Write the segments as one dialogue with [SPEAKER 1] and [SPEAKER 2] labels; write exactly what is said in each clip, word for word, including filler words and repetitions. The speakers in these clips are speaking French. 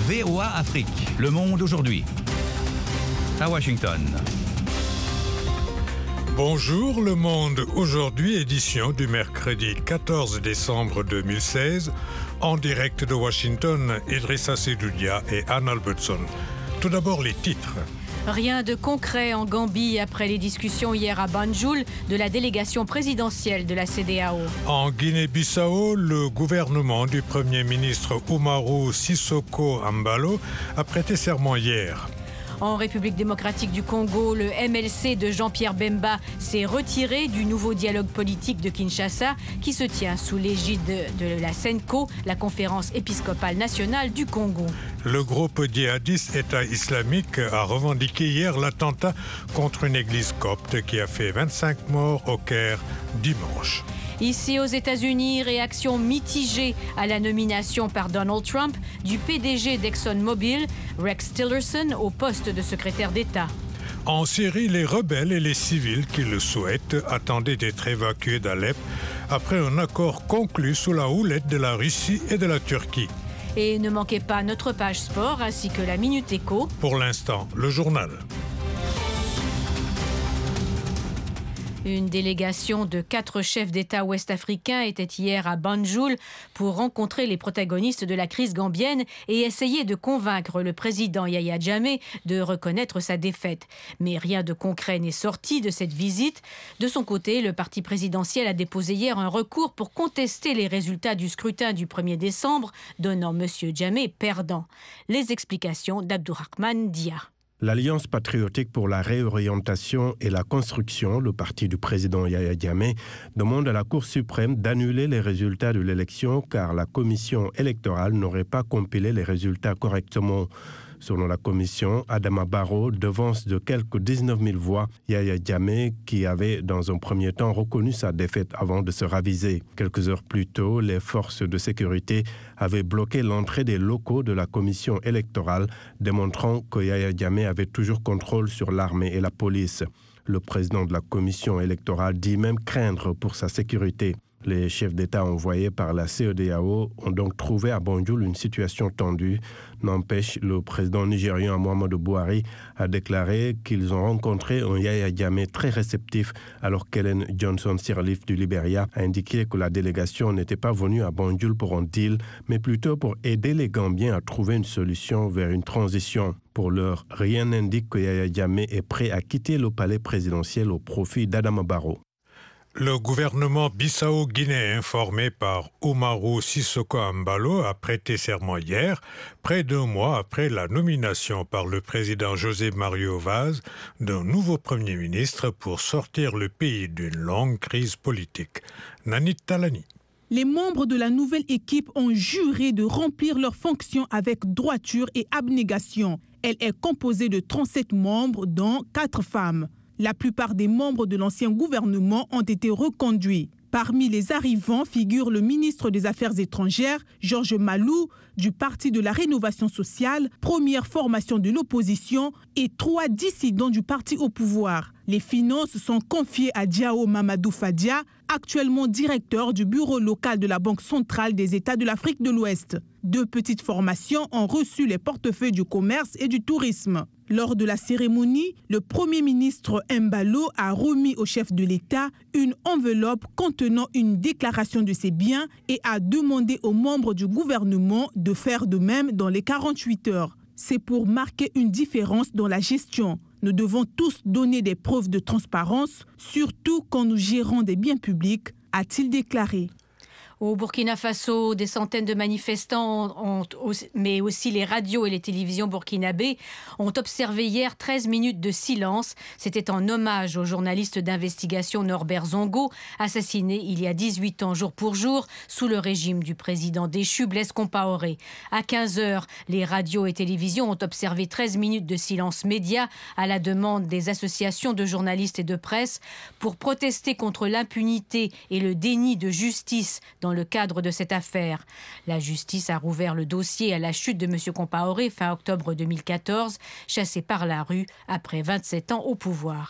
[SPEAKER 1] V O A Afrique, Le Monde aujourd'hui. À Washington.
[SPEAKER 2] Bonjour Le Monde aujourd'hui, édition du mercredi quatorze décembre deux mille seize, en direct de Washington, Idrissa Sedoudia et Anne Albertson. Tout d'abord les titres.
[SPEAKER 3] Rien de concret en Gambie après les discussions hier à Banjul de la délégation présidentielle de la C D A O.
[SPEAKER 2] En Guinée-Bissau, le gouvernement du Premier ministre Umaru Sissoko Embalo a prêté serment hier.
[SPEAKER 3] En République démocratique du Congo, le M L C de Jean-Pierre Bemba s'est retiré du nouveau dialogue politique de Kinshasa qui se tient sous l'égide de la SENCO, la conférence épiscopale nationale du Congo.
[SPEAKER 2] Le groupe djihadiste État islamique a revendiqué hier l'attentat contre une église copte qui a fait vingt-cinq morts au Caire dimanche.
[SPEAKER 3] Ici aux États-Unis, réaction mitigée à la nomination par Donald Trump du P D G d'ExxonMobil, Rex Tillerson, au poste de secrétaire d'État.
[SPEAKER 2] En Syrie, les rebelles et les civils qui le souhaitent attendaient d'être évacués d'Alep après un accord conclu sous la houlette de la Russie et de la Turquie.
[SPEAKER 3] Et ne manquez pas notre page sport ainsi que la Minute Éco.
[SPEAKER 2] Pour l'instant, le journal.
[SPEAKER 3] Une délégation de quatre chefs d'État ouest-africains était hier à Banjul pour rencontrer les protagonistes de la crise gambienne et essayer de convaincre le président Yahya Jammeh de reconnaître sa défaite. Mais rien de concret n'est sorti de cette visite. De son côté, le parti présidentiel a déposé hier un recours pour contester les résultats du scrutin du premier décembre, donnant M. Jammeh perdant. Les explications d'Abdourahmane Dia.
[SPEAKER 4] L'Alliance patriotique pour la réorientation et la construction, le parti du président Yahya Jammeh, demande à la Cour suprême d'annuler les résultats de l'élection car la commission électorale n'aurait pas compilé les résultats correctement. Selon la commission, Adama Barrow devance de quelques dix-neuf mille voix Yahya Jammeh qui avait dans un premier temps reconnu sa défaite avant de se raviser. Quelques heures plus tôt, les forces de sécurité avaient bloqué l'entrée des locaux de la commission électorale, démontrant que Yahya Jammeh avait toujours contrôle sur l'armée et la police. Le président de la commission électorale dit même craindre pour sa sécurité. Les chefs d'État envoyés par la C E D A O ont donc trouvé à Banjul une situation tendue. N'empêche, le président nigérian Muhammadu Buhari a déclaré qu'ils ont rencontré un Yahya Jammeh très réceptif, alors qu'Ellen Johnson Sirleaf du Libéria a indiqué que la délégation n'était pas venue à Banjul pour un deal, mais plutôt pour aider les Gambiens à trouver une solution vers une transition. Pour l'heure, rien n'indique que Yahya Jammeh est prêt à quitter le palais présidentiel au profit d'Adama Barrow.
[SPEAKER 2] Le gouvernement bissau-guinéen, informé par Umaru Sissoko Embalo, a prêté serment hier, près d'un mois après la nomination par le président José Mario Vaz d'un nouveau Premier ministre pour sortir le pays d'une longue crise politique. Nanit Talani.
[SPEAKER 5] Les membres de la nouvelle équipe ont juré de remplir leurs fonctions avec droiture et abnégation. Elle est composée de trente-sept membres, dont quatre femmes. La plupart des membres de l'ancien gouvernement ont été reconduits. Parmi les arrivants figure le ministre des Affaires étrangères, Georges Malou, du Parti de la Rénovation sociale, première formation de l'opposition, et trois dissidents du parti au pouvoir. Les finances sont confiées à Diao Mamadou Fadia, actuellement directeur du bureau local de la Banque centrale des États de l'Afrique de l'Ouest. Deux petites formations ont reçu les portefeuilles du commerce et du tourisme. Lors de la cérémonie, le Premier ministre Embalo a remis au chef de l'État une enveloppe contenant une déclaration de ses biens et a demandé aux membres du gouvernement de faire de même dans les quarante-huit heures. C'est pour marquer une différence dans la gestion. Nous devons tous donner des preuves de transparence, surtout quand nous gérons des biens publics, a-t-il déclaré.
[SPEAKER 3] Au Burkina Faso, des centaines de manifestants, ont, mais aussi les radios et les télévisions burkinabés, ont observé hier treize minutes de silence. C'était en hommage au journaliste d'investigation Norbert Zongo, assassiné il y a dix-huit ans jour pour jour sous le régime du président déchu Blaise Compaoré. À quinze heures, les radios et télévisions ont observé treize minutes de silence média à la demande des associations de journalistes et de presse pour protester contre l'impunité et le déni de justice dans Dans le cadre de cette affaire. La justice a rouvert le dossier à la chute de M. Compaoré fin octobre deux mille quatorze, chassé par la rue après vingt-sept ans au pouvoir.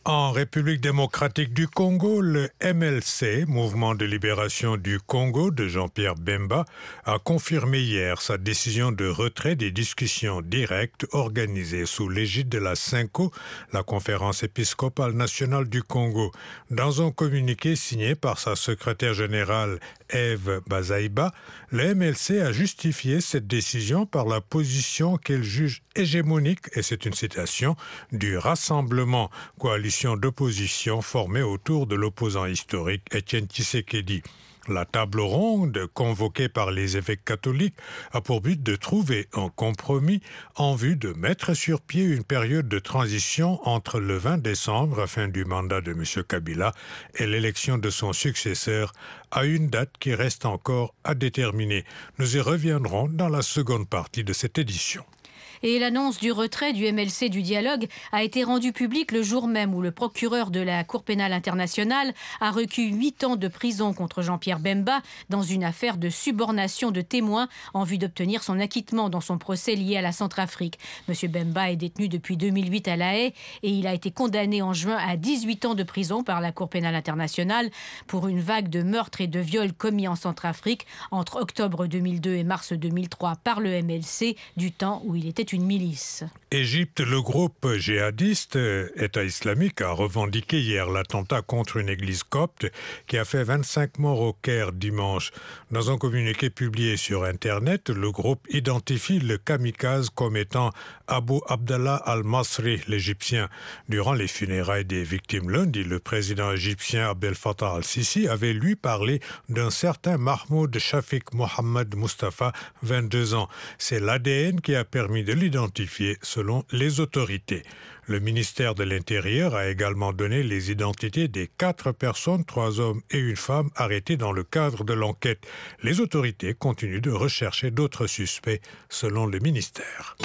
[SPEAKER 2] En République démocratique du Congo, le M L C, Mouvement de libération du Congo de Jean-Pierre Bemba, a confirmé hier sa décision de retrait des discussions directes organisées sous l'égide de la CENCO, la Conférence épiscopale nationale du Congo. Dans un communiqué signé par sa secrétaire générale Eve Bazaïba, le M L C a justifié cette décision par la position qu'elle juge hégémonique, et c'est une citation, du Rassemblement, coalition d'opposition formée autour de l'opposant historique Étienne Tshisekedi. La table ronde, convoquée par les évêques catholiques, a pour but de trouver un compromis en vue de mettre sur pied une période de transition entre le vingt décembre, fin du mandat de M. Kabila, et l'élection de son successeur, à une date qui reste encore à déterminer. Nous y reviendrons dans la seconde partie de cette édition.
[SPEAKER 3] Et l'annonce du retrait du M L C du dialogue a été rendue publique le jour même où le procureur de la Cour pénale internationale a requis huit ans de prison contre Jean-Pierre Bemba dans une affaire de subornation de témoins en vue d'obtenir son acquittement dans son procès lié à la Centrafrique. Monsieur Bemba est détenu depuis deux mille huit à La Haye et il a été condamné en juin à dix-huit ans de prison par la Cour pénale internationale pour une vague de meurtres et de viols commis en Centrafrique entre octobre deux mille deux et mars deux mille trois par le M L C, du temps où il était une milice.
[SPEAKER 2] Égypte, le groupe djihadiste État islamique a revendiqué hier l'attentat contre une église copte qui a fait vingt-cinq morts au Caire dimanche. Dans un communiqué publié sur Internet, le groupe identifie le kamikaze comme étant Abu Abdallah al-Masri, l'Égyptien. Durant les funérailles des victimes lundi, le président égyptien Abdel Fattah al-Sisi avait lui parlé d'un certain Mahmoud Shafiq Mohamed Mustafa, vingt-deux ans. C'est l'A D N qui a permis de l'identifier selon les autorités. Le ministère de l'Intérieur a également donné les identités des quatre personnes, trois hommes et une femme, arrêtés dans le cadre de l'enquête. Les autorités continuent de rechercher d'autres suspects, selon le ministère.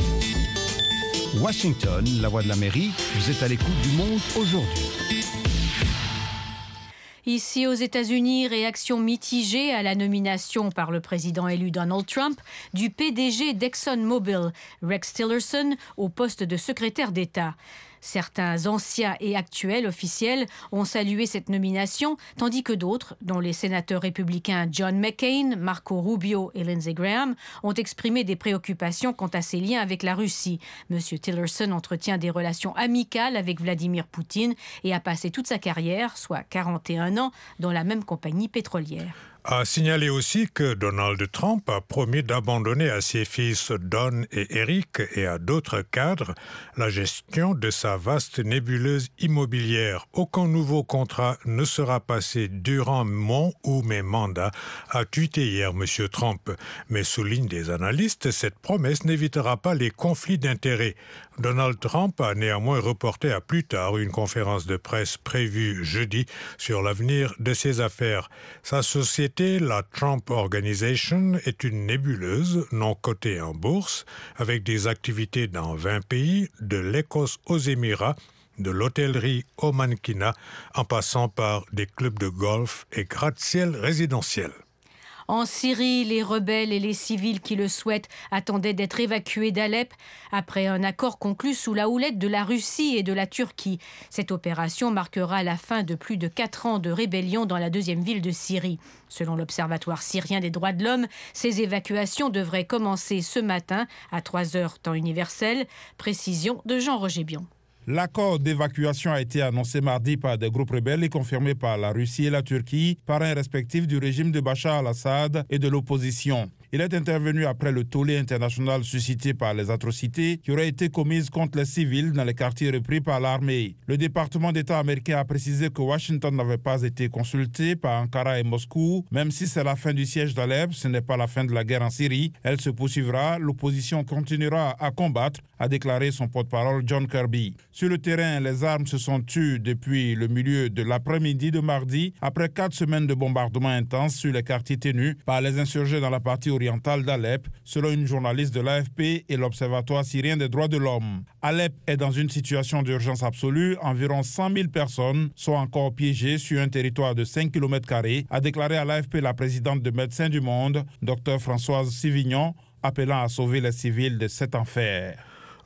[SPEAKER 1] Washington, la voix de l'Amérique, vous êtes à l'écoute du Monde aujourd'hui.
[SPEAKER 3] Ici aux États-Unis, réaction mitigée à la nomination par le président élu Donald Trump du P D G d'ExxonMobil, Rex Tillerson, au poste de secrétaire d'État. Certains anciens et actuels officiels ont salué cette nomination, tandis que d'autres, dont les sénateurs républicains John McCain, Marco Rubio et Lindsey Graham, ont exprimé des préoccupations quant à ses liens avec la Russie. M. Tillerson entretient des relations amicales avec Vladimir Poutine et a passé toute sa carrière, soit quarante et un ans, dans la même compagnie pétrolière.
[SPEAKER 2] A signalé aussi que Donald Trump a promis d'abandonner à ses fils Don et Eric et à d'autres cadres la gestion de sa vaste nébuleuse immobilière. Aucun nouveau contrat ne sera passé durant mon ou mes mandats, a tweeté hier M. Trump. Mais soulignent des analystes, cette promesse n'évitera pas les conflits d'intérêts. Donald Trump a néanmoins reporté à plus tard une conférence de presse prévue jeudi sur l'avenir de ses affaires. Sa société, la Trump Organization, est une nébuleuse non cotée en bourse avec des activités dans vingt pays, de l'Écosse aux Émirats, de l'hôtellerie au mannequinat, en passant par des clubs de golf et gratte-ciel résidentiels.
[SPEAKER 3] En Syrie, les rebelles et les civils qui le souhaitent attendaient d'être évacués d'Alep après un accord conclu sous la houlette de la Russie et de la Turquie. Cette opération marquera la fin de plus de quatre ans de rébellion dans la deuxième ville de Syrie. Selon l'Observatoire syrien des droits de l'homme, ces évacuations devraient commencer ce matin à trois heures temps universel. Précision de Jean-Roger Bion.
[SPEAKER 6] L'accord d'évacuation a été annoncé mardi par des groupes rebelles et confirmé par la Russie et la Turquie, parrains respectifs du régime de Bachar al-Assad et de l'opposition. Il est intervenu après le tollé international suscité par les atrocités qui auraient été commises contre les civils dans les quartiers repris par l'armée. Le département d'État américain a précisé que Washington n'avait pas été consulté par Ankara et Moscou. Même si c'est la fin du siège d'Alep, ce n'est pas la fin de la guerre en Syrie. Elle se poursuivra, l'opposition continuera à combattre, a déclaré son porte-parole John Kirby. Sur le terrain, les armes se sont tues depuis le milieu de l'après-midi de mardi, après quatre semaines de bombardements intenses sur les quartiers tenus par les insurgés dans la partie orientale d'Alep, selon une journaliste de l'A F P et l'Observatoire syrien des droits de l'homme. Alep est dans une situation d'urgence absolue. Environ cent mille personnes sont encore piégées sur un territoire de cinq kilomètres carrés, a déclaré à l'A F P la présidente de Médecins du Monde, Dr Françoise Sivignon, appelant à sauver les civils de cet enfer.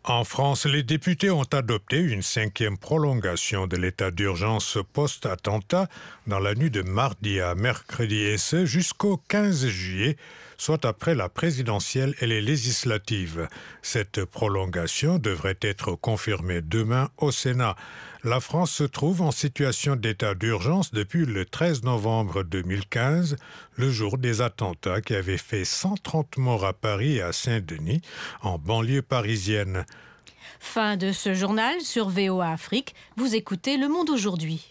[SPEAKER 2] En France, les députés ont adopté une cinquième prolongation de l'état d'urgence post-attentat dans la nuit de mardi à mercredi, et ce jusqu'au quinze juillet, soit après la présidentielle et les législatives. Cette prolongation devrait être confirmée demain au Sénat. La France se trouve en situation d'état d'urgence depuis le treize novembre deux mille quinze, le jour des attentats qui avaient fait cent trente morts à Paris et à Saint-Denis, en banlieue parisienne.
[SPEAKER 3] Fin de ce journal sur V O A Afrique. Vous écoutez Le Monde aujourd'hui.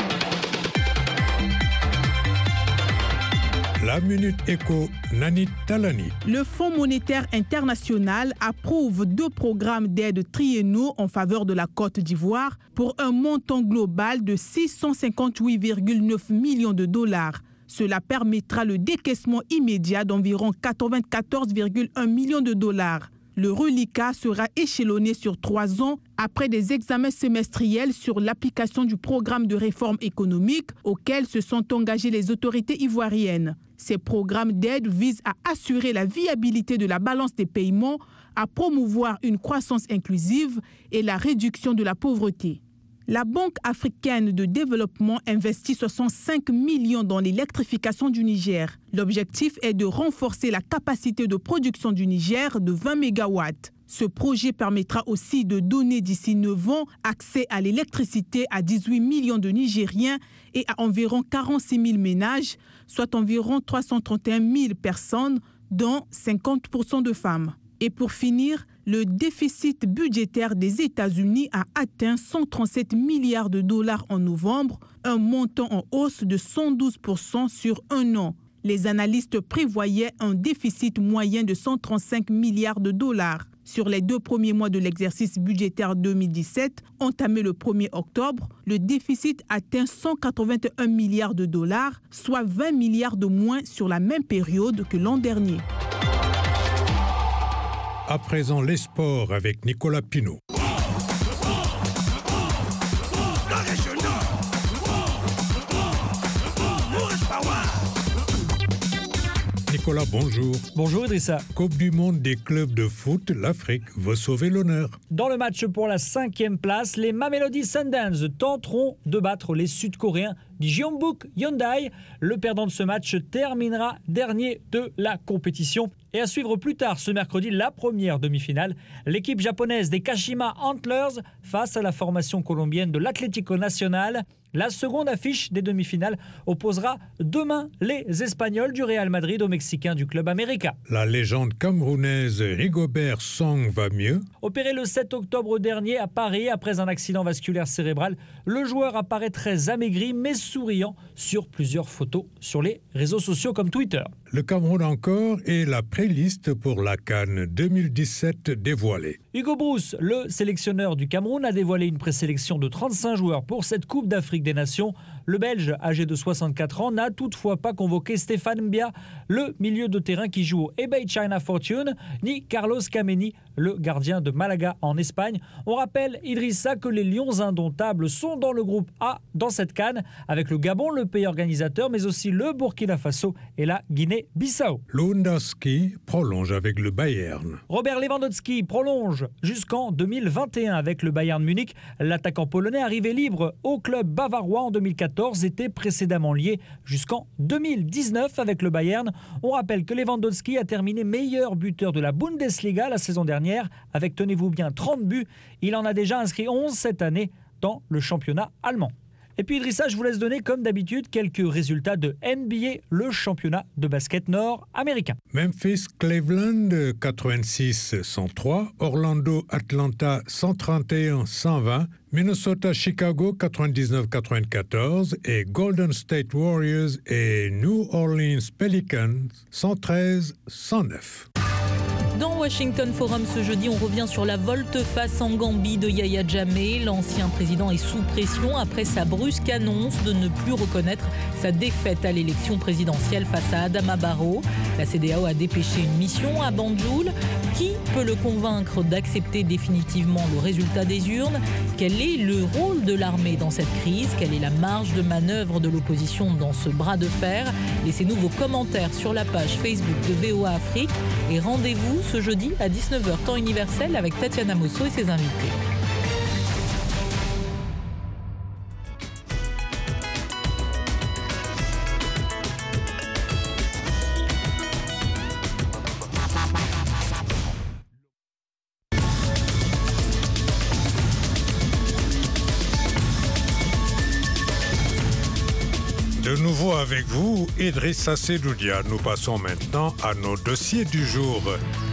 [SPEAKER 2] La Minute Éco, Nanit Talani.
[SPEAKER 5] Le Fonds monétaire international approuve deux programmes d'aide triennaux en faveur de la Côte d'Ivoire pour un montant global de six cent cinquante-huit virgule neuf millions de dollars. Cela permettra le décaissement immédiat d'environ quatre-vingt-quatorze virgule un millions de dollars. Le reliquat sera échelonné sur trois ans après des examens semestriels sur l'application du programme de réforme économique auquel se sont engagées les autorités ivoiriennes. Ces programmes d'aide visent à assurer la viabilité de la balance des paiements, à promouvoir une croissance inclusive et la réduction de la pauvreté. La Banque africaine de développement investit soixante-cinq millions dans l'électrification du Niger. L'objectif est de renforcer la capacité de production du Niger de vingt mégawatts. Ce projet permettra aussi de donner d'ici neuf ans accès à l'électricité à dix-huit millions de Nigériens et à environ quarante-six mille ménages, soit environ trois cent trente et un mille personnes, dont cinquante pour cent de femmes. Et pour finir, le déficit budgétaire des États-Unis a atteint cent trente-sept milliards de dollars en novembre, un montant en hausse de cent douze pour cent sur un an. Les analystes prévoyaient un déficit moyen de cent trente-cinq milliards de dollars. Sur les deux premiers mois de l'exercice budgétaire deux mille dix-sept, entamé le premier octobre, le déficit atteint cent quatre-vingt-un milliards de dollars, soit vingt milliards de moins sur la même période que l'an dernier.
[SPEAKER 2] À présent, les sports avec Nicolas Pinault. Nicolas, bonjour.
[SPEAKER 7] Bonjour Idrissa.
[SPEAKER 2] Coupe du monde des clubs de foot, l'Afrique veut sauver l'honneur.
[SPEAKER 7] Dans le match pour la cinquième place, les Mamelodi Sundowns tenteront de battre les Sud-Coréens du Jeonbuk Hyundai. Le perdant de ce match terminera dernier de la compétition. Et à suivre plus tard ce mercredi, la première demi-finale, l'équipe japonaise des Kashima Antlers face à la formation colombienne de l'Atlético Nacional. La seconde affiche des demi-finales opposera demain les Espagnols du Real Madrid aux Mexicains du club América.
[SPEAKER 2] La légende camerounaise Rigobert Song va mieux.
[SPEAKER 7] Opéré le sept octobre dernier à Paris après un accident vasculaire cérébral, le joueur apparaît très amaigri mais souriant sur plusieurs photos sur les réseaux sociaux comme Twitter.
[SPEAKER 2] Le Cameroun encore et la pré-liste pour la CAN deux mille dix-sept dévoilée.
[SPEAKER 7] Hugo Brousse, le sélectionneur du Cameroun, a dévoilé une présélection de trente-cinq joueurs pour cette Coupe d'Afrique des Nations. Le Belge, âgé de soixante-quatre ans, n'a toutefois pas convoqué Stéphane Mbia, le milieu de terrain qui joue au Ebay China Fortune, ni Carlos Kameni, le gardien de Malaga en Espagne. On rappelle, Idrissa, que les Lions indomptables sont dans le groupe A dans cette CAN, avec le Gabon, le pays organisateur, mais aussi le Burkina Faso et la Guinée-Bissau.
[SPEAKER 2] Lewandowski prolonge avec le Bayern.
[SPEAKER 7] Robert Lewandowski prolonge jusqu'en deux mille vingt et un avec le Bayern Munich. L'attaquant polonais arrivé libre au club bavarois en deux mille quatorze était précédemment lié jusqu'en deux mille dix-neuf avec le Bayern. On rappelle que Lewandowski a terminé meilleur buteur de la Bundesliga la saison dernière avec, tenez-vous bien, trente buts. Il en a déjà inscrit onze cette année dans le championnat allemand. Et puis Idrissa, je vous laisse donner comme d'habitude quelques résultats de N B A, le championnat de basket nord-américain.
[SPEAKER 2] Memphis Cleveland quatre-vingt-six à cent trois, Orlando Atlanta cent trente et un à cent vingt, Minnesota Chicago quatre-vingt-dix-neuf à quatre-vingt-quatorze et Golden State Warriors et New Orleans Pelicans cent treize à cent neuf.
[SPEAKER 8] Dans Washington Forum ce jeudi, on revient sur la volte-face en Gambie de Yahya Jammeh. L'ancien président est sous pression après sa brusque annonce de ne plus reconnaître sa défaite à l'élection présidentielle face à Adama Barrow. La C D A O a dépêché une mission à Banjul. Qui peut le convaincre d'accepter définitivement le résultat des urnes? Quel est le rôle de l'armée dans cette crise? Quelle est la marge de manœuvre de l'opposition dans ce bras de fer? Laissez-nous vos commentaires sur la page Facebook de V O A Afrique et rendez-vous ce jeudi jeudi à dix-neuf heures temps universel avec Tatiana Mosso et ses invités.
[SPEAKER 2] De nouveau avec vous, Idrissa Sedoudia. Nous passons maintenant à nos dossiers du jour.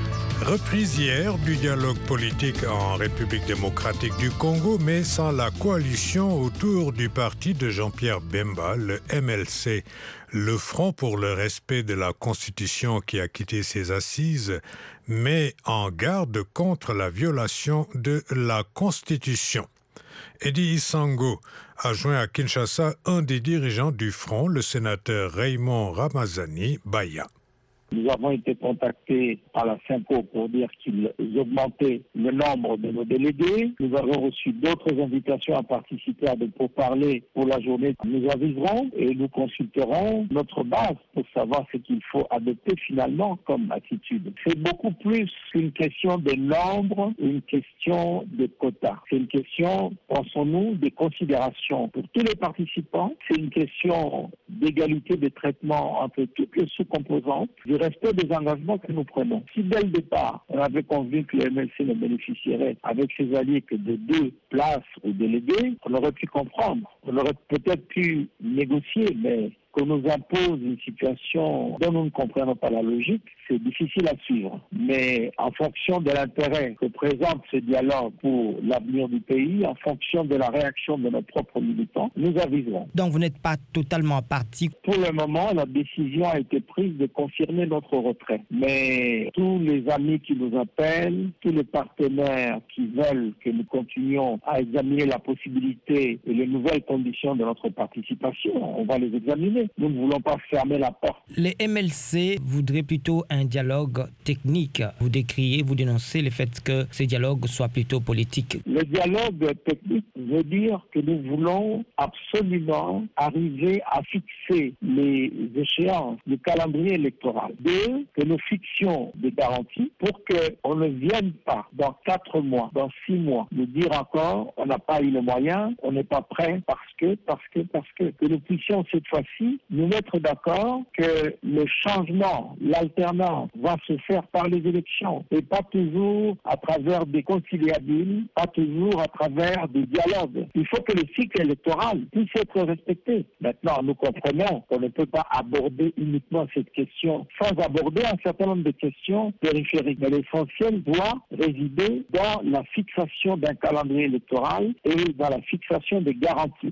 [SPEAKER 2] Reprise hier du dialogue politique en République démocratique du Congo, mais sans la coalition autour du parti de Jean-Pierre Bemba, le M L C. Le Front pour le respect de la Constitution qui a quitté ses assises, met en garde contre la violation de la Constitution. Eddie Isango a joint à Kinshasa un des dirigeants du Front, le sénateur Raymond Ramazani Baya.
[SPEAKER 9] Nous avons été contactés par la Synco pour dire qu'ils augmentaient le nombre de nos délégués. Nous avons reçu d'autres invitations à participer à des pourparlers pour la journée. Nous aviserons et nous consulterons notre base pour savoir ce qu'il faut adopter finalement comme attitude. C'est beaucoup plus qu'une question de nombre, une question de quotas. C'est une question, pensons-nous, des considérations pour tous les participants. C'est une question d'égalité de traitement entre toutes les sous-composantes, du respect des engagements que nous prenons. Si dès le départ, on avait convenu que le M L C ne bénéficierait avec ses alliés que de deux places ou délégués, on aurait pu comprendre. On aurait peut-être pu négocier, mais qu'on nous impose une situation dont nous ne comprenons pas la logique, c'est difficile à suivre. Mais en fonction de l'intérêt que présente ce dialogue pour l'avenir du pays, en fonction de la réaction de nos propres militants, nous aviserons.
[SPEAKER 10] Donc vous n'êtes pas totalement parti?
[SPEAKER 9] Pour le moment, la décision a été prise de confirmer notre retrait. Mais tous les amis qui nous appellent, tous les partenaires qui veulent que nous continuions à examiner la possibilité et les nouvelles conditions de notre participation, on va les examiner. Nous ne voulons pas fermer la porte.
[SPEAKER 10] Les M L C voudraient plutôt un dialogue technique. Vous décriez, vous dénoncez le fait que ce dialogue soit plutôt politique.
[SPEAKER 9] Le dialogue technique veut dire que nous voulons absolument arriver à fixer les échéances du calendrier électoral. Deux, que nous fixions des garanties pour qu'on ne vienne pas dans quatre mois, dans six mois, nous dire encore on n'a pas eu le moyen, on n'est pas prêt parce que, parce que, parce que, que nous puissions cette fois-ci nous mettre d'accord que le changement, l'alternance va se faire par les élections et pas toujours à travers des conciliabules, pas toujours à travers des dialogues. Il faut que le cycle électoral puisse être respecté. Maintenant, nous comprenons qu'on ne peut pas aborder uniquement cette question sans aborder un certain nombre de questions périphériques. Mais l'essentiel doit résider dans la fixation d'un calendrier électoral et dans la fixation des garanties.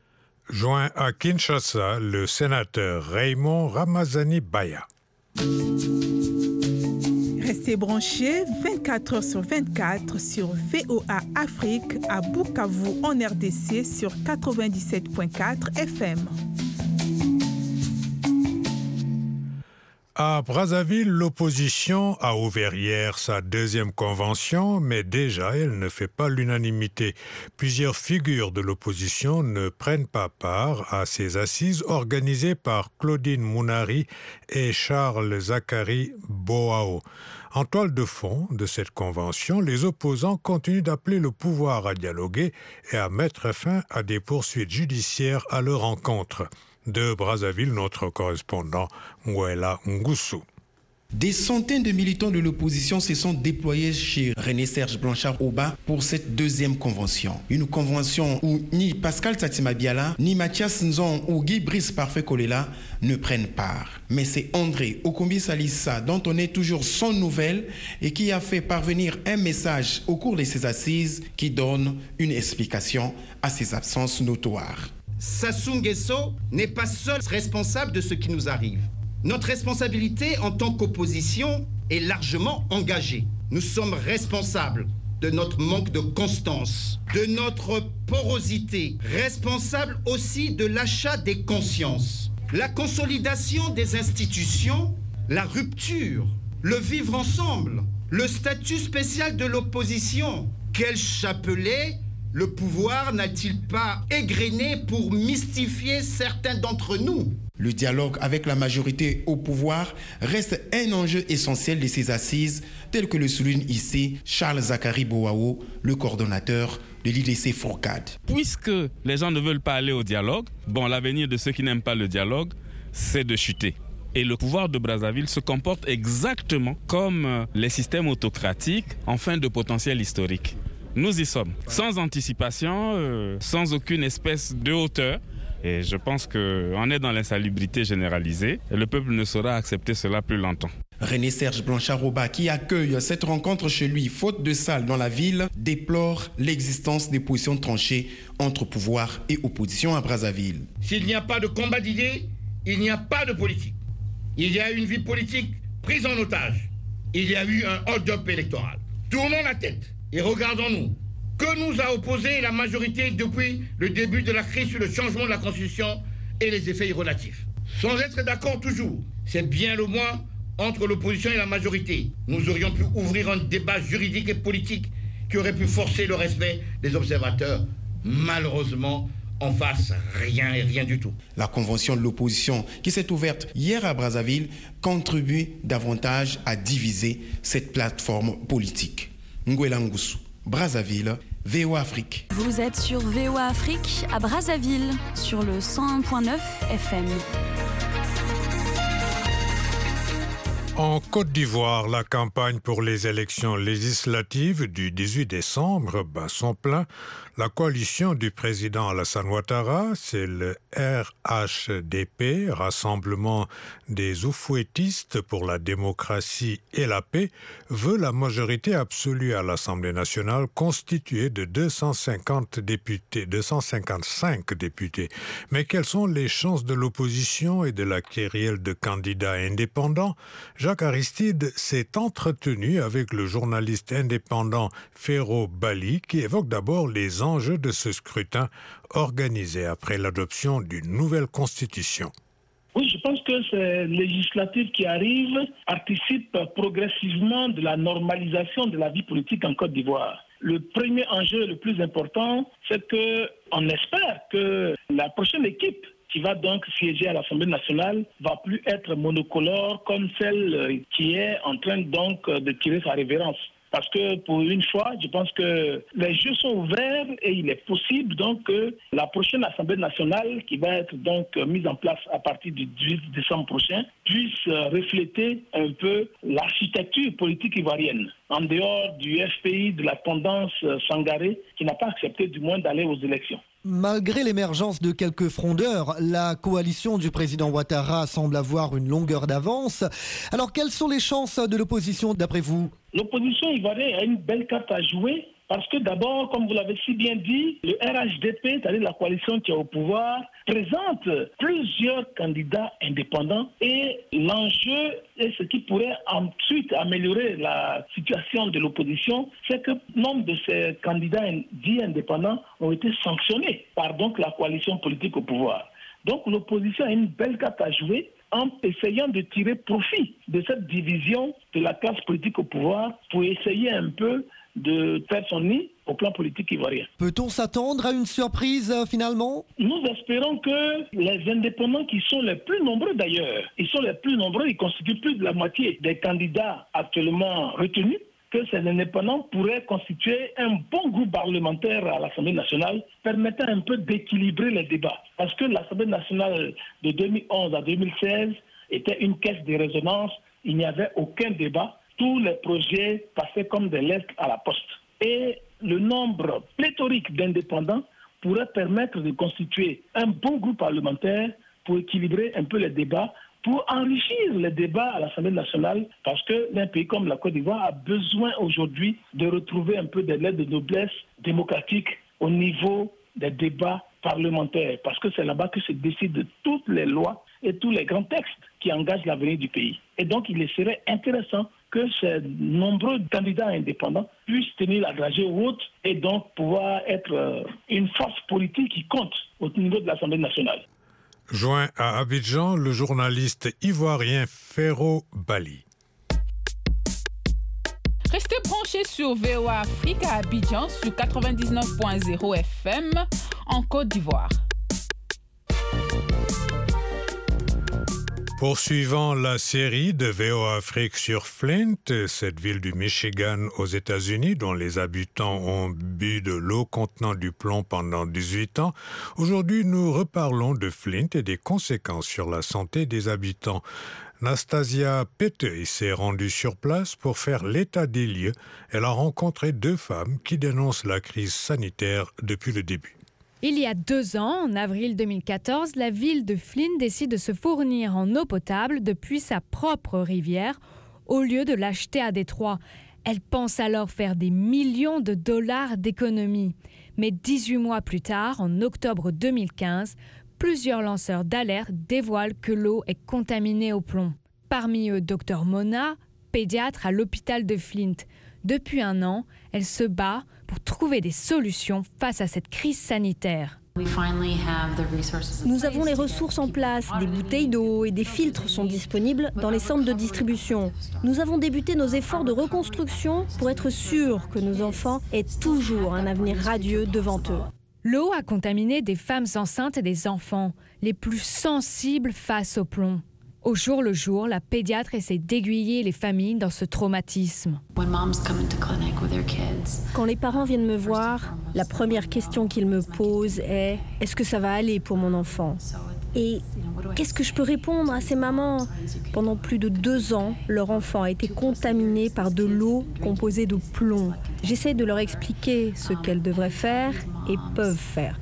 [SPEAKER 2] Joint à Kinshasa, le sénateur Raymond Ramazani Baya.
[SPEAKER 5] Restez branchés vingt-quatre heures sur vingt-quatre sur V O A Afrique à Bukavu en R D C sur quatre-vingt-dix-sept virgule quatre F M.
[SPEAKER 2] À Brazzaville, l'opposition a ouvert hier sa deuxième convention, mais déjà elle ne fait pas l'unanimité. Plusieurs figures de l'opposition ne prennent pas part à ces assises organisées par Claudine Mounari et Charles Zachary Boao. En toile de fond de cette convention, les opposants continuent d'appeler le pouvoir à dialoguer et à mettre fin à des poursuites judiciaires à leur encontre. De Brazzaville, notre correspondant Mwela Ngussou.
[SPEAKER 11] Des centaines de militants de l'opposition se sont déployés chez René-Serge Blanchard-Oba pour cette deuxième convention. Une convention où ni Pascal Tsatima Biala, ni Mathias Nzon ou Guy Brice Parfait Kolela ne prennent part. Mais c'est André Okombi Salissa, dont on est toujours sans nouvelles et qui a fait parvenir un message au cours de ces assises qui donne une explication à ces absences notoires.
[SPEAKER 12] Sassou Nguesso n'est pas seul responsable de ce qui nous arrive. Notre responsabilité en tant qu'opposition est largement engagée. Nous sommes responsables de notre manque de constance, de notre porosité, responsables aussi de l'achat des consciences. La consolidation des institutions, la rupture, le vivre ensemble, le statut spécial de l'opposition. Quel chapelet Le pouvoir n'a-t-il pas égrené pour mystifier certains d'entre nous?
[SPEAKER 11] Le dialogue avec la majorité au pouvoir reste un enjeu essentiel de ces assises, tel que le souligne ici Charles Zachary Boao, le coordonnateur de l'I D C Fourcade.
[SPEAKER 13] Puisque les gens ne veulent pas aller au dialogue, bon, l'avenir de ceux qui n'aiment pas le dialogue, c'est de chuter. Et le pouvoir de Brazzaville se comporte exactement comme les systèmes autocratiques en fin de potentiel historique. Nous y sommes, sans anticipation, euh, sans aucune espèce de hauteur. Et je pense qu'on est dans l'insalubrité généralisée et le peuple ne saura accepter cela plus longtemps.
[SPEAKER 11] René-Serge Blanchard-Auba, qui accueille cette rencontre chez lui, faute de salle dans la ville, déplore l'existence des positions tranchées entre pouvoir et opposition à Brazzaville.
[SPEAKER 14] S'il n'y a pas de combat d'idées, il n'y a pas de politique. Il y a une vie politique prise en otage. Il y a eu un hold-up électoral. Tournons la tête et regardons-nous. Que nous a opposé la majorité depuis le début de la crise sur le changement de la Constitution et les effets relatifs? Sans être d'accord toujours, c'est bien le moins entre l'opposition et la majorité. Nous aurions pu ouvrir un débat juridique et politique qui aurait pu forcer le respect des observateurs. Malheureusement, en face, rien et rien du tout.
[SPEAKER 11] La convention de l'opposition qui s'est ouverte hier à Brazzaville contribue davantage à diviser cette plateforme politique. Nguela Ngusu, Brazzaville, V O A Afrique.
[SPEAKER 15] Vous êtes sur V O A Afrique à Brazzaville, sur le cent un virgule neuf F M.
[SPEAKER 2] En Côte d'Ivoire, la campagne pour les élections législatives du dix-huit décembre bat son plein. La coalition du président Alassane Ouattara, c'est le R H D P, Rassemblement des Oufouettistes pour la démocratie et la paix, veut la majorité absolue à l'Assemblée nationale constituée de deux cent cinquante députés, deux cent cinquante-cinq députés. Mais quelles sont les chances de l'opposition et de la kyrielle de candidats indépendants? Jacques Aristide s'est entretenu avec le journaliste indépendant Ferro Bali qui évoque d'abord les enjeux de ce scrutin organisé après l'adoption d'une nouvelle constitution.
[SPEAKER 16] Oui, je pense que ces législatives qui arrivent participent progressivement de la normalisation de la vie politique en Côte d'Ivoire. Le premier enjeu le plus important, c'est qu'on espère que la prochaine équipe qui va donc siéger à l'Assemblée nationale va plus être monocolore comme celle qui est en train donc de tirer sa révérence. Parce que pour une fois, je pense que les jeux sont ouverts et il est possible donc que la prochaine Assemblée nationale qui va être donc mise en place à partir du dix-huit décembre prochain puisse refléter un peu l'architecture politique ivoirienne. En dehors du F P I, de la tendance Sangaré, qui n'a pas accepté du moins d'aller aux élections.
[SPEAKER 17] Malgré l'émergence de quelques frondeurs, la coalition du président Ouattara semble avoir une longueur d'avance. Alors, quelles sont les chances de l'opposition d'après vous?
[SPEAKER 16] L'opposition ivoirienne a une belle carte à jouer parce que d'abord, comme vous l'avez si bien dit, le R H D P, c'est-à-dire la coalition qui est au pouvoir, présente plusieurs candidats indépendants et l'enjeu et ce qui pourrait ensuite améliorer la situation de l'opposition, c'est que nombre de ces candidats dits indépendants ont été sanctionnés par donc la coalition politique au pouvoir. Donc l'opposition a une belle carte à jouer en essayant de tirer profit de cette division de la classe politique au pouvoir pour essayer un peu de faire son nid au plan politique ivoirien.
[SPEAKER 17] Peut-on s'attendre à une surprise euh, finalement?
[SPEAKER 16] Nous espérons que les indépendants qui sont les plus nombreux d'ailleurs, ils sont les plus nombreux, ils constituent plus de la moitié des candidats actuellement retenus, que ces indépendants pourraient constituer un bon groupe parlementaire à l'Assemblée nationale, permettant un peu d'équilibrer les débats. Parce que l'Assemblée nationale de deux mille onze à deux mille seize était une caisse de résonance, il n'y avait aucun débat. Tous les projets passaient comme des lettres à la poste. Et le nombre pléthorique d'indépendants pourrait permettre de constituer un bon groupe parlementaire pour équilibrer un peu les débats, pour enrichir les débats à l'Assemblée nationale, parce qu'un pays comme la Côte d'Ivoire a besoin aujourd'hui de retrouver un peu des lettres de noblesse démocratique au niveau des débats parlementaires, parce que c'est là-bas que se décident toutes les lois et tous les grands textes qui engagent l'avenir du pays. Et donc, il serait intéressant que ces nombreux candidats indépendants puissent tenir la dragée haute et donc pouvoir être une force politique qui compte au niveau de l'Assemblée nationale.
[SPEAKER 2] Joint à Abidjan, le journaliste ivoirien Ferro Bali.
[SPEAKER 18] Restez branchés sur V O A Afrique à Abidjan sur quatre-vingt-dix-neuf point zéro F M en Côte d'Ivoire.
[SPEAKER 2] Poursuivant la série de V O A Afrique sur Flint, cette ville du Michigan aux États-Unis dont les habitants ont bu de l'eau contenant du plomb pendant dix-huit ans, aujourd'hui nous reparlons de Flint et des conséquences sur la santé des habitants. Nastasia Petey s'est rendue sur place pour faire l'état des lieux. Elle a rencontré deux femmes qui dénoncent la crise sanitaire depuis le début.
[SPEAKER 19] Il y a deux ans, en avril deux mille quatorze, la ville de Flint décide de se fournir en eau potable depuis sa propre rivière au lieu de l'acheter à Détroit. Elle pense alors faire des millions de dollars d'économies. Mais dix-huit mois plus tard, en octobre deux mille quinze, plusieurs lanceurs d'alerte dévoilent que l'eau est contaminée au plomb. Parmi eux, Docteur Mona, pédiatre à l'hôpital de Flint. Depuis un an, elle se bat pour trouver des solutions face à cette crise sanitaire.
[SPEAKER 20] Nous avons les ressources en place, des bouteilles d'eau et des filtres sont disponibles dans les centres de distribution. Nous avons débuté nos efforts de reconstruction pour être sûrs que nos enfants aient toujours un avenir radieux devant eux.
[SPEAKER 19] L'eau a contaminé des femmes enceintes et des enfants, les plus sensibles face au plomb. Au jour le jour, la pédiatre essaie d'aiguiller les familles dans ce traumatisme.
[SPEAKER 20] Quand les parents viennent me voir, la première question qu'ils me posent est « Est-ce que ça va aller pour mon enfant ?» Et qu'est-ce que je peux répondre à ces mamans ? Pendant plus de deux ans, leur enfant a été contaminé par de l'eau composée de plomb. J'essaie de leur expliquer ce qu'elles devraient faire et peuvent faire.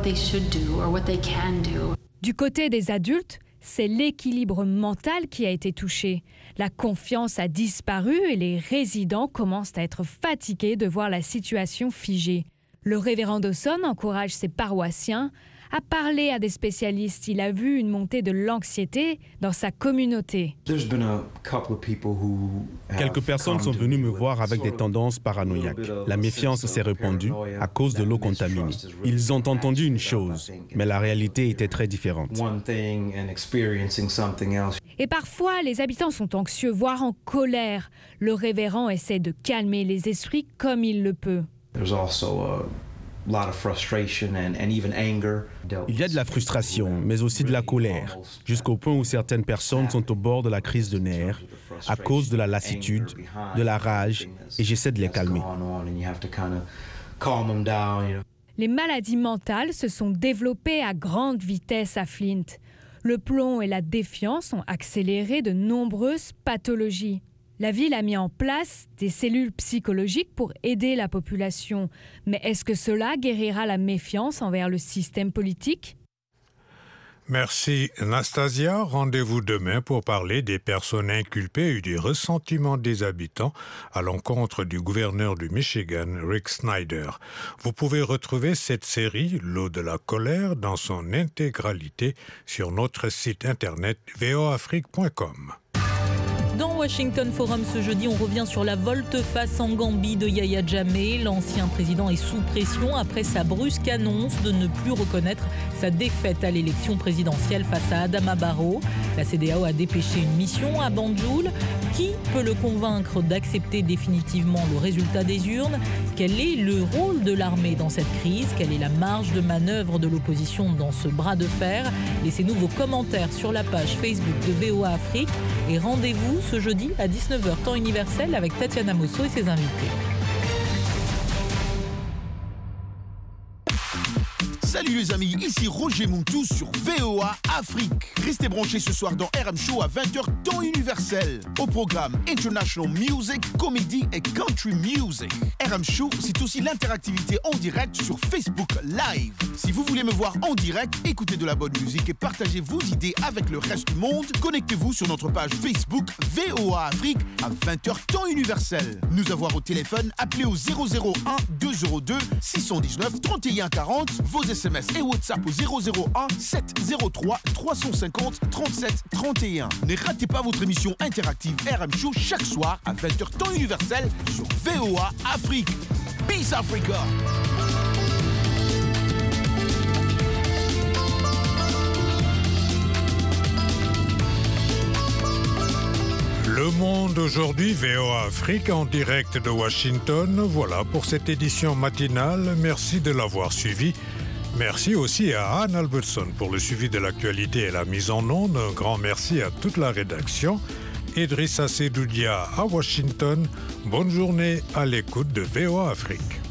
[SPEAKER 19] Du côté des adultes, c'est l'équilibre mental qui a été touché. La confiance a disparu et les résidents commencent à être fatigués de voir la situation figée. Le révérend Dawson encourage ses paroissiens à parler à des spécialistes. Il a vu une montée de l'anxiété dans sa communauté.
[SPEAKER 21] Quelques personnes sont venues me voir avec des tendances paranoïaques. La méfiance s'est répandue à cause de l'eau contaminée. Ils ont entendu une chose, mais la réalité était très différente.
[SPEAKER 19] Et parfois, les habitants sont anxieux, voire en colère. Le révérend essaie de calmer les esprits comme il le peut.
[SPEAKER 21] Il y a de la frustration, mais aussi de la colère, jusqu'au point où certaines personnes sont au bord de la crise de nerfs à cause de la lassitude, de la rage, et j'essaie de les calmer.
[SPEAKER 19] Les maladies mentales se sont développées à grande vitesse à Flint. Le plomb et la défiance ont accéléré de nombreuses pathologies. La ville a mis en place des cellules psychologiques pour aider la population. Mais est-ce que cela guérira la méfiance envers le système politique ?
[SPEAKER 2] Merci Nastasia. Rendez-vous demain pour parler des personnes inculpées et du ressentiment des habitants à l'encontre du gouverneur du Michigan, Rick Snyder. Vous pouvez retrouver cette série, L'eau de la colère, dans son intégralité sur notre site internet v o afrique point com.
[SPEAKER 8] Dans Washington Forum ce jeudi, on revient sur la volte-face en Gambie de Yahya Jammeh. L'ancien président est sous pression après sa brusque annonce de ne plus reconnaître sa défaite à l'élection présidentielle face à Adama Barrow. La C D A O a dépêché une mission à Banjul. Qui peut le convaincre d'accepter définitivement le résultat des urnes ? Quel est le rôle de l'armée dans cette crise ? Quelle est la marge de manœuvre de l'opposition dans ce bras de fer ? Laissez-nous vos commentaires sur la page Facebook de V O A Afrique et rendez-vous ce jeudi à dix-neuf heures temps universel avec Tatiana Mosso et ses invités.
[SPEAKER 22] Salut les amis, ici Roger Montou sur V O A Afrique. Restez branchés ce soir dans R M Show à vingt heures temps universel. Au programme International Music, Comedy et Country Music. R M Show, c'est aussi l'interactivité en direct sur Facebook Live. Si vous voulez me voir en direct, écoutez de la bonne musique et partagez vos idées avec le reste du monde, connectez-vous sur notre page Facebook V O A Afrique à vingt heures temps universel. Nous avoir au téléphone, appelez au zéro zéro un deux zéro deux six un neuf trente et un quarante, vos S M S et WhatsApp au zéro zéro un sept zéro trois trois cent cinquante trente-sept trente et un. Ne ratez pas votre émission interactive R M Show chaque soir à vingt heures temps universel sur V O A Afrique. Peace Africa!
[SPEAKER 2] Le Monde aujourd'hui, V O A Afrique en direct de Washington. Voilà pour cette édition matinale. Merci de l'avoir suivi. Merci aussi à Anne Albertson pour le suivi de l'actualité et la mise en onde. Un grand merci à toute la rédaction. Idrissa Sedoudia à Washington. Bonne journée à l'écoute de V O A Afrique.